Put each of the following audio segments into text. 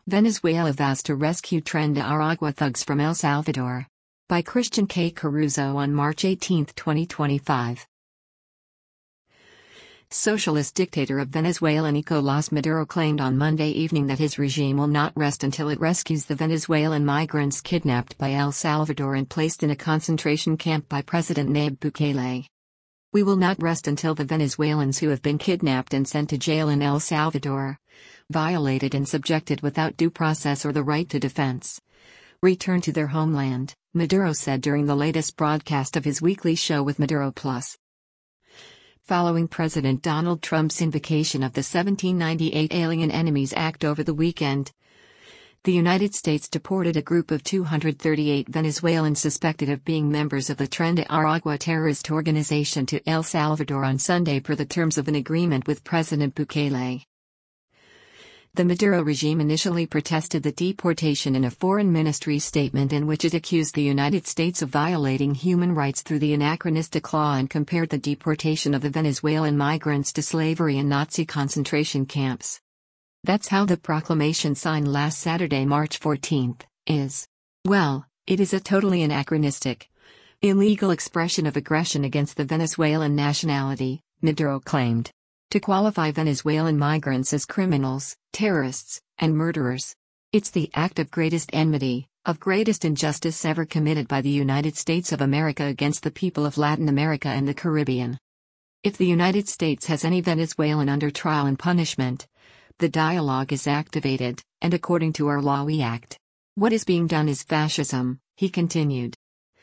Venezuela vows to rescue Tren de Aragua thugs from El Salvador. By Christian K. Caruso on March 18, 2025. Socialist dictator of Venezuela Nicolás Maduro claimed on Monday evening that his regime will not rest until it rescues the Venezuelan migrants kidnapped by El Salvador and placed in a concentration camp by President Nayib Bukele. "We will not rest until the Venezuelans who have been kidnapped and sent to jail in El Salvador, violated and subjected without due process or the right to defense, return to their homeland," Maduro said during the latest broadcast of his weekly show with Maduro Plus. Following President Donald Trump's invocation of the 1798 Alien Enemies Act over the weekend, the United States deported a group of 238 Venezuelans suspected of being members of the Tren de Aragua terrorist organization to El Salvador on Sunday per the terms of an agreement with President Bukele. The Maduro regime initially protested the deportation in a foreign ministry statement in which it accused the United States of violating human rights through the anachronistic law and compared the deportation of the Venezuelan migrants to slavery in Nazi concentration camps. That's how the proclamation signed last Saturday, March 14, is. Well, it is a totally anachronistic, illegal expression of aggression against the Venezuelan nationality, Maduro claimed. To qualify Venezuelan migrants as criminals, terrorists, and murderers. It's the act of greatest enmity, of greatest injustice ever committed by the United States of America against the people of Latin America and the Caribbean. If the United States has any Venezuelan under trial and punishment, the dialogue is activated, and according to our law we act. What is being done is fascism, he continued.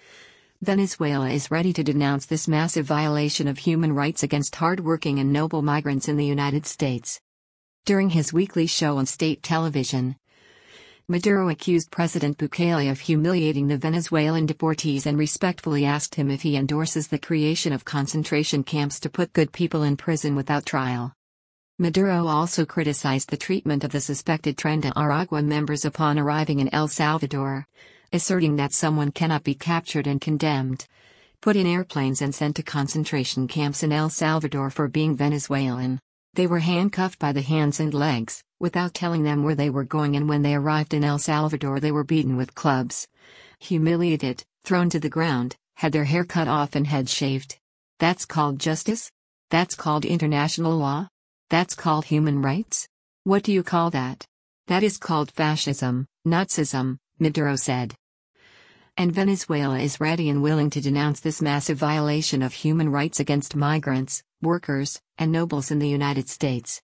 Venezuela is ready to denounce this massive violation of human rights against hard-working and noble migrants in the United States. During his weekly show on state television, Maduro accused President Bukele of humiliating the Venezuelan deportees and respectfully asked him if he endorses the creation of concentration camps to put good people in prison without trial. Maduro also criticized the treatment of the suspected Tren de Aragua members upon arriving in El Salvador, asserting that someone cannot be captured and condemned, put in airplanes and sent to concentration camps in El Salvador for being Venezuelan. They were handcuffed by the hands and legs, without telling them where they were going, and when they arrived in El Salvador they were beaten with clubs, humiliated, thrown to the ground, had their hair cut off and heads shaved. That's called justice? That's called international law? That's called human rights? What do you call that? That is called fascism, Nazism, Maduro said. And Venezuela is ready and willing to denounce this massive violation of human rights against migrants, workers, and nobles in the United States.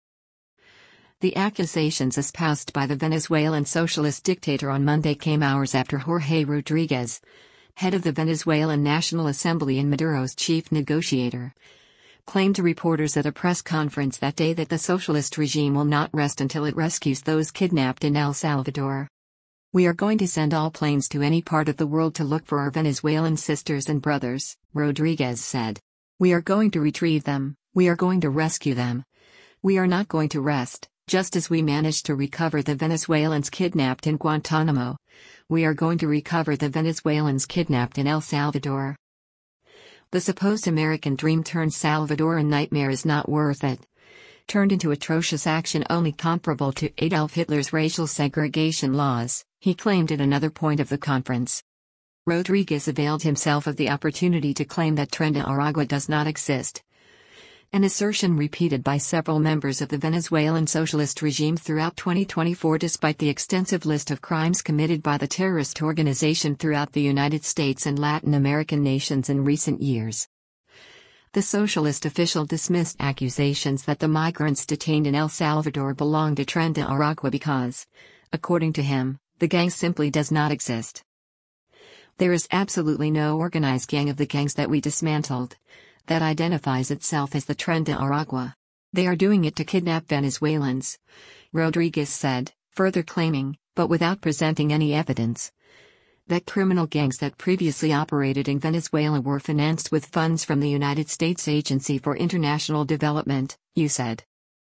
The accusations espoused by the Venezuelan socialist dictator on Monday came hours after Jorge Rodriguez, head of the Venezuelan National Assembly and Maduro's chief negotiator, claimed to reporters at a press conference that day that the socialist regime will not rest until it rescues those kidnapped in El Salvador. "We are going to send all planes to any part of the world to look for our Venezuelan sisters and brothers," Rodriguez said. "We are going to retrieve them, we are going to rescue them. We are not going to rest, just as we managed to recover the Venezuelans kidnapped in Guantanamo. We are going to recover the Venezuelans kidnapped in El Salvador." The supposed American dream turned Salvadoran nightmare is not worth it. Turned into atrocious action only comparable to Adolf Hitler's racial segregation laws, he claimed at another point of the conference. Rodriguez availed himself of the opportunity to claim that Tren de Aragua does not exist, an assertion repeated by several members of the Venezuelan socialist regime throughout 2024 despite the extensive list of crimes committed by the terrorist organization throughout the United States and Latin American nations in recent years. The socialist official dismissed accusations that the migrants detained in El Salvador belong to Tren de Aragua because, according to him, the gang simply does not exist. "There is absolutely no organized gang of the gangs that we dismantled that identifies itself as the Tren de Aragua. They are doing it to kidnap Venezuelans," Rodriguez said, further claiming, but without presenting any evidence, that criminal gangs that previously operated in Venezuela were financed with funds from the United States Agency for International Development, USAID.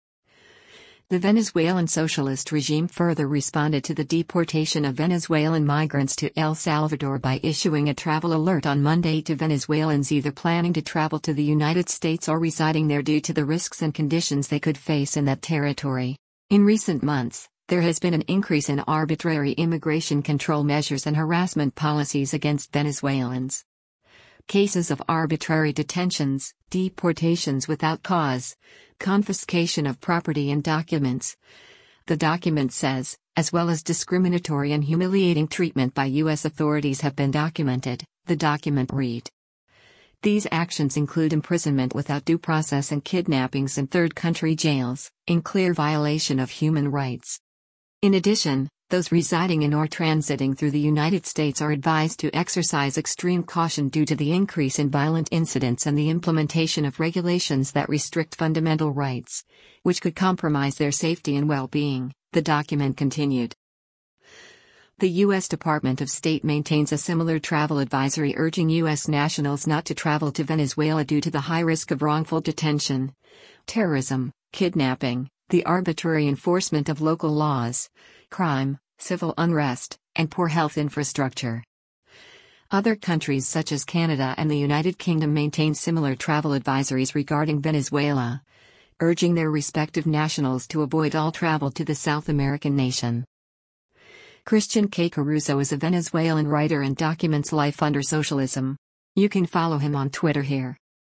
The Venezuelan socialist regime further responded to the deportation of Venezuelan migrants to El Salvador by issuing a travel alert on Monday to Venezuelans either planning to travel to the United States or residing there due to the risks and conditions they could face in that territory. In recent months, There has been an increase in arbitrary immigration control measures and harassment policies against Venezuelans. Cases of arbitrary detentions, deportations without cause, confiscation of property and documents. The document says, as well as discriminatory and humiliating treatment by U.S. authorities have been documented, the document read. These actions include imprisonment without due process and kidnappings in third country jails, in clear violation of human rights. In addition, those residing in or transiting through the United States are advised to exercise extreme caution due to the increase in violent incidents and the implementation of regulations that restrict fundamental rights, which could compromise their safety and well-being, the document continued. The U.S. Department of State maintains a similar travel advisory urging U.S. nationals not to travel to Venezuela due to the high risk of wrongful detention, terrorism, kidnapping, the arbitrary enforcement of local laws, crime, civil unrest, and poor health infrastructure. Other countries such as Canada and the United Kingdom maintain similar travel advisories regarding Venezuela, urging their respective nationals to avoid all travel to the South American nation. Christian K. Caruso is a Venezuelan writer and documents life under socialism. You can follow him on Twitter here.